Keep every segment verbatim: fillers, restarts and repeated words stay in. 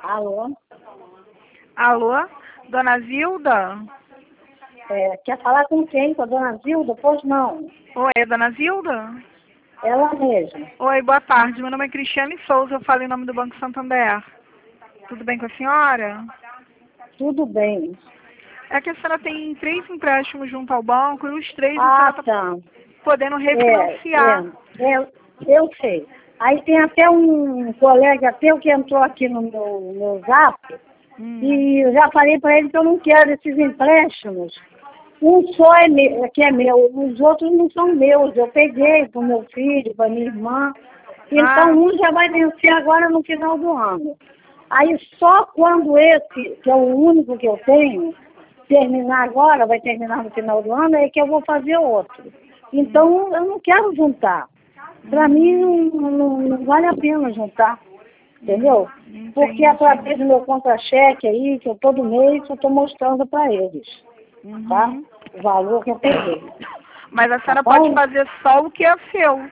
Alô? Alô, dona Zilda? É, quer falar com quem? Com a dona Zilda? Pois não. Oi, é dona Zilda? Ela mesma. Oi, boa tarde. Meu nome é Cristiane Souza, eu falo em nome do Banco Santander. Tudo bem com a senhora? Tudo bem. É que a senhora tem três empréstimos junto ao banco e os três a Ah, senhora está tá. podendo É, refinanciar. é, é, eu sei. Aí tem até um colega teu que entrou aqui no meu, no meu zap Hum. e eu já falei para ele que eu não quero esses empréstimos. Um só é meu, que é meu, os outros não são meus. Eu peguei para o meu filho, para minha irmã. Então Ah, um já vai vencer agora no final do ano. Aí só quando esse, que é o único que eu tenho, terminar agora, vai terminar no final do ano, é que eu vou fazer outro. Então eu não quero juntar. Para mim não, não, não vale a pena juntar. Entendeu? Porque entendi. através do meu contra-cheque aí, que eu todo mês eu estou mostrando para eles, tá? Uhum. O valor que eu peguei. Mas a Tá senhora pode bom? fazer só o que é seu.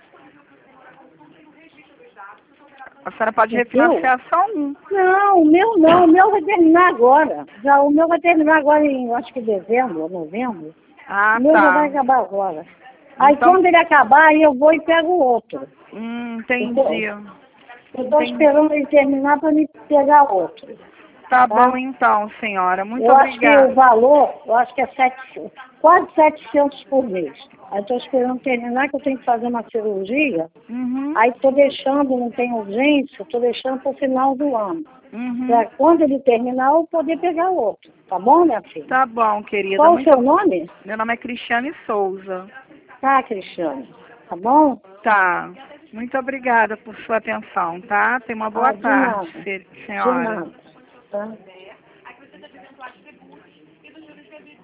A senhora pode O teu? refinanciar só um. Não, o meu não, o meu vai terminar agora. Já, o meu vai terminar agora em, eu acho que dezembro ou novembro. Ah, O meu já vai tá. acabar agora. Aí Então, quando ele acabar, aí eu vou e pego o outro. hum, Entendeu? entendi. Eu estou Entendi. esperando ele terminar para me pegar outro. Tá bom Tá? então, senhora. Muito Eu acho que o obrigada. valor, eu acho que é sete, quase setecentos por mês. Aí estou esperando terminar, que eu tenho que fazer uma cirurgia. Uhum. Aí estou deixando, não tem urgência, estou deixando para o final do ano. Para Uhum. quando ele terminar, eu poder pegar outro. Tá bom, minha filha? Tá bom, querida. Qual o Muito... seu nome? Meu nome é Cristiane Souza. Tá, Cristiane. Tá bom? Tá. Muito obrigada por sua atenção, tá? Tenha uma Ah, boa de tarde, nada. se- De senhora. nada. Tá?